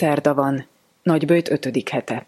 Szerda van, Nagyböjt 5. hete.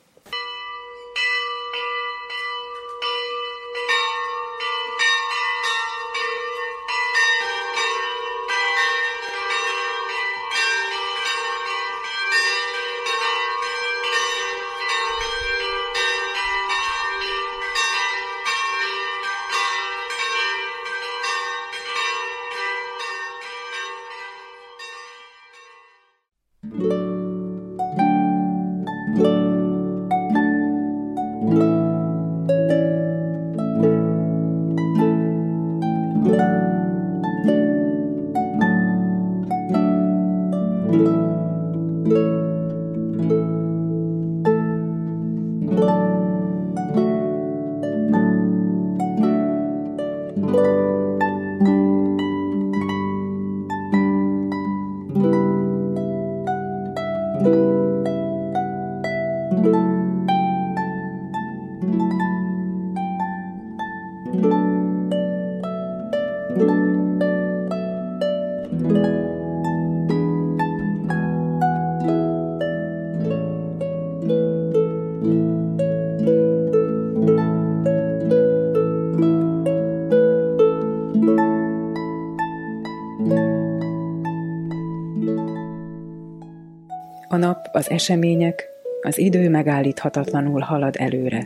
A nap, az események, az idő megállíthatatlanul halad előre.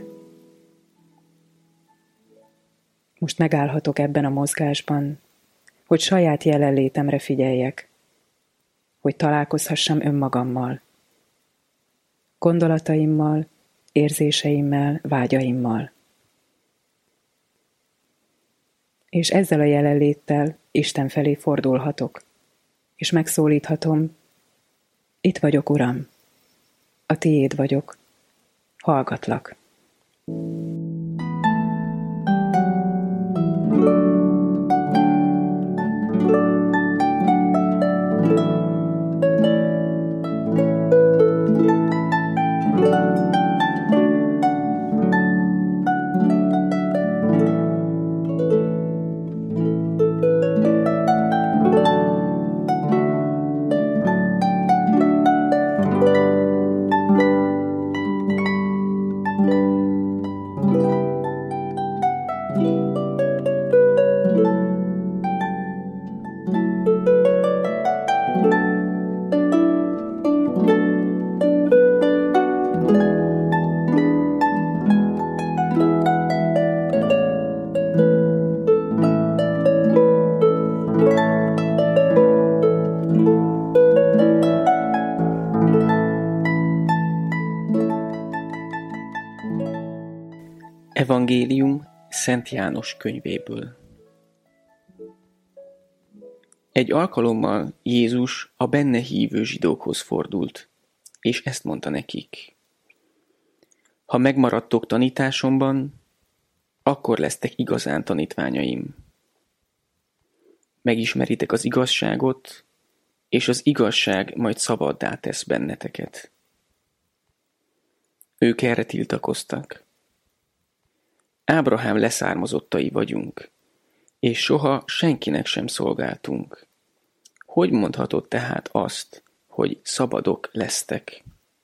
Most megállhatok ebben a mozgásban, hogy saját jelenlétemre figyeljek, hogy találkozhassam önmagammal, gondolataimmal, érzéseimmel, vágyaimmal. És ezzel a jelenléttel Isten felé fordulhatok, és megszólíthatom: itt vagyok, Uram, a tiéd vagyok, hallgatlak. Evangélium Szent János könyvéből. Egy alkalommal Jézus a benne hívő zsidókhoz fordult, és ezt mondta nekik: ha megmaradtok tanításomban, akkor lesztek igazán tanítványaim. Megismeritek az igazságot, és az igazság majd szabaddá tesz benneteket. Ők erre tiltakoztak: Ábrahám leszármazottai vagyunk, és soha senkinek sem szolgáltunk. Hogy mondhatod tehát azt, hogy szabadok lesztek?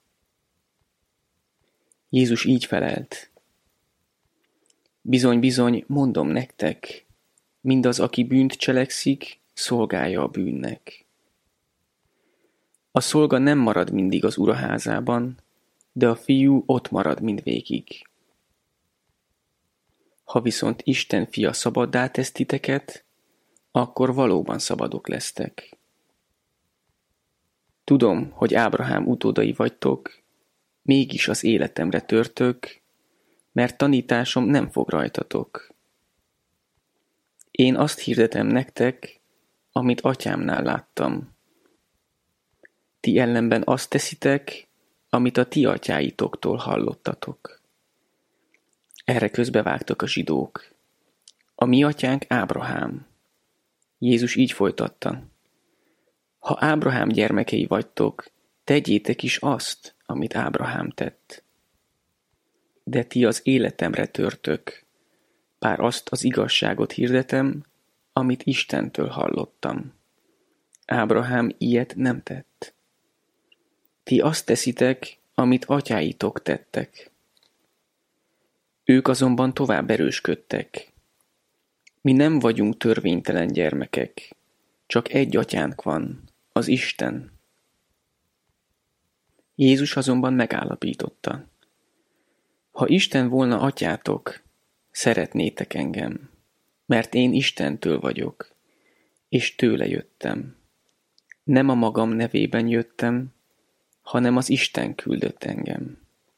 Jézus így felelt: bizony, bizony, mondom nektek, mindaz, aki bűnt cselekszik, szolgája a bűnnek. A szolga nem marad mindig az uraházában, de a fiú ott marad mindvégig. Ha viszont Isten fia szabaddá tesz titeket, akkor valóban szabadok lesztek. Tudom, hogy Ábrahám utódai vagytok, mégis az életemre törtök, mert tanításom nem fog rajtatok. Én azt hirdetem nektek, amit atyámnál láttam. Ti ellenben azt teszitek, amit a ti atyáitoktól hallottatok. Erre közbevágtak a zsidók: a mi atyánk Ábrahám. Jézus így folytatta: ha Ábrahám gyermekei vagytok, tegyétek is azt, amit Ábrahám tett. De ti az életemre törtök, bár azt az igazságot hirdetem, amit Istentől hallottam. Ábrahám ilyet nem tett. Ti azt teszitek, amit atyáitok tettek. Ők azonban tovább erősködtek. Mi nem vagyunk törvénytelen gyermekek, csak egy atyánk van, az Isten. Jézus azonban megállapította: ha Isten volna atyátok, szeretnétek engem, mert én Istentől vagyok, és tőle jöttem. Nem a magam nevében jöttem, hanem az Isten küldött engem.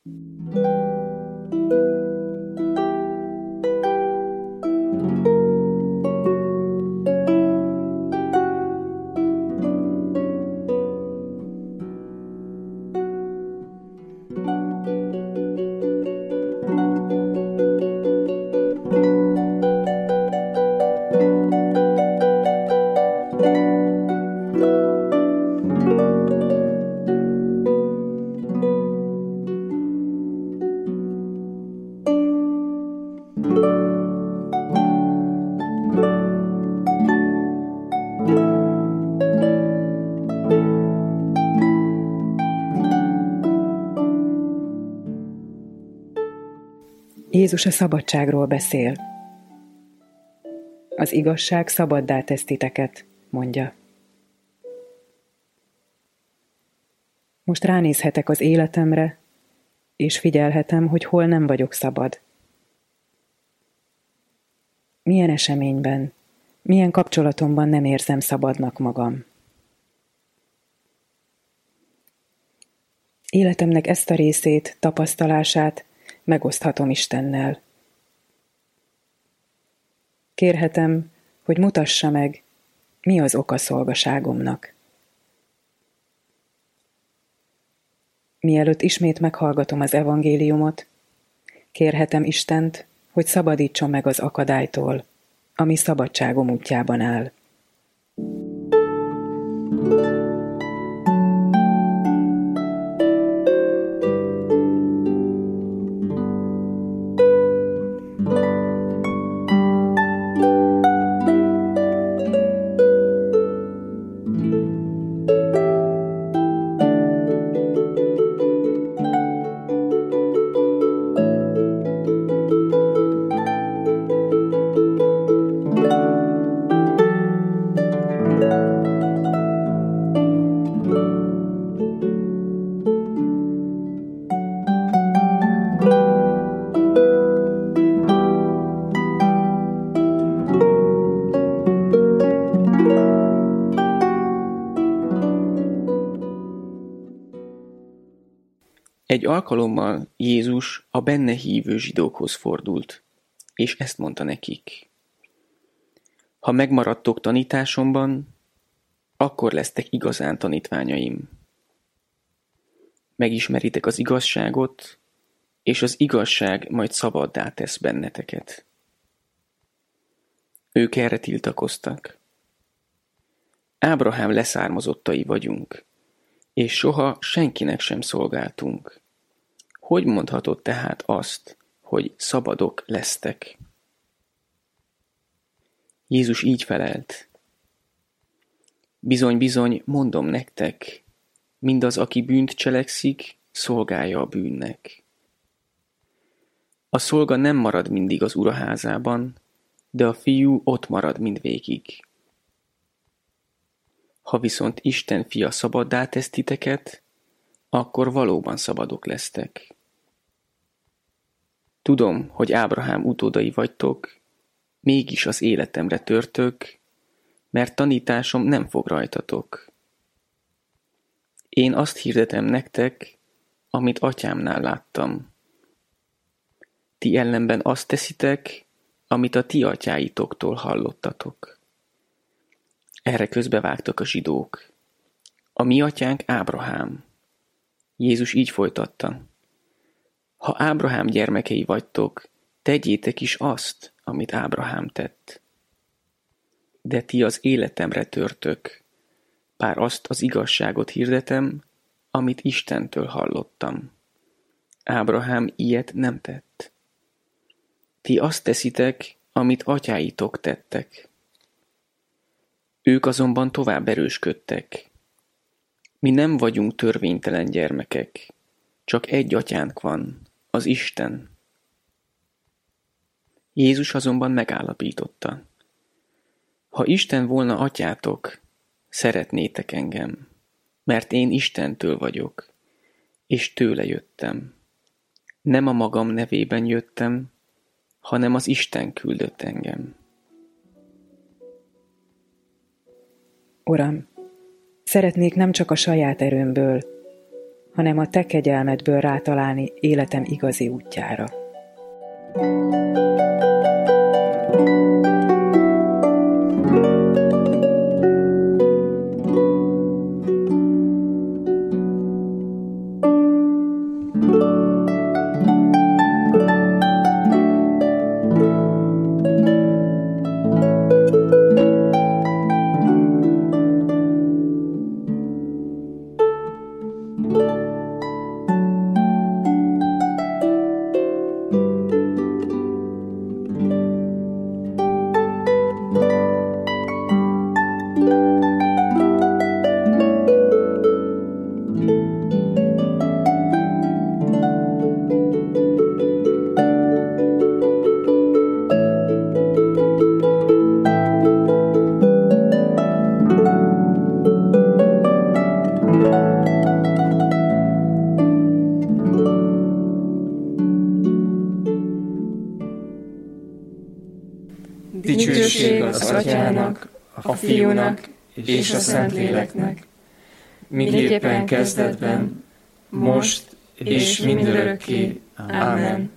Jézus a szabadságról beszél. Az igazság szabaddá tesz titeket, mondja. Most ránézhetek az életemre, és figyelhetem, hogy hol nem vagyok szabad. Milyen eseményben, milyen kapcsolatomban nem érzem szabadnak magam. Életemnek ezt a részét, tapasztalását megoszthatom Istennel. Kérhetem, hogy mutassa meg, mi az oka szolgaságomnak. Mielőtt ismét meghallgatom az evangéliumot, kérhetem Istent, hogy szabadítson meg az akadálytól, ami szabadságom útjában áll. Egy alkalommal Jézus a benne hívő zsidókhoz fordult, és ezt mondta nekik: ha megmaradtok tanításomban, akkor lesztek igazán tanítványaim. Megismeritek az igazságot, és az igazság majd szabaddá tesz benneteket. Ők erre tiltakoztak. Ábrahám leszármazottai vagyunk, és soha senkinek sem szolgáltunk. Hogy mondhatod tehát azt, hogy szabadok lesztek? Jézus így felelt: bizony, bizony, mondom nektek, mindaz, aki bűnt cselekszik, szolgája a bűnnek. A szolga nem marad mindig az uraházában, de a fiú ott marad mindvégig. Ha viszont Isten fia szabaddá tesz titeket, akkor valóban szabadok lesztek. Tudom, hogy Ábrahám utódai vagytok, mégis az életemre törtök, mert tanításom nem fog rajtatok. Én azt hirdetem nektek, amit atyámnál láttam. Ti ellenben azt teszitek, amit a ti atyáitoktól hallottatok. Erre közbevágtak a zsidók. A mi atyánk Ábrahám. Jézus így folytatta: ha Ábrahám gyermekei vagytok, tegyétek is azt, amit Ábrahám tett. De ti az életemre törtök, bár azt az igazságot hirdetem, amit Istentől hallottam. Ábrahám ilyet nem tett. Ti azt teszitek, amit atyáitok tettek. Ők azonban tovább erősködtek. Mi nem vagyunk törvénytelen gyermekek, csak egy atyánk van, az Isten. Jézus azonban megállapította: ha Isten volna atyátok, szeretnétek engem, mert én Istentől vagyok, és tőle jöttem. Nem a magam nevében jöttem, hanem az Isten küldött engem. Uram, szeretnék nem csak a saját erőmből, hanem a te kegyelmedből rátalálni életem igazi útjára. Dicsőség az Atyának, a Fiúnak és a Szentléleknek, miképpen kezdetben, most és mindörökké. Ámen.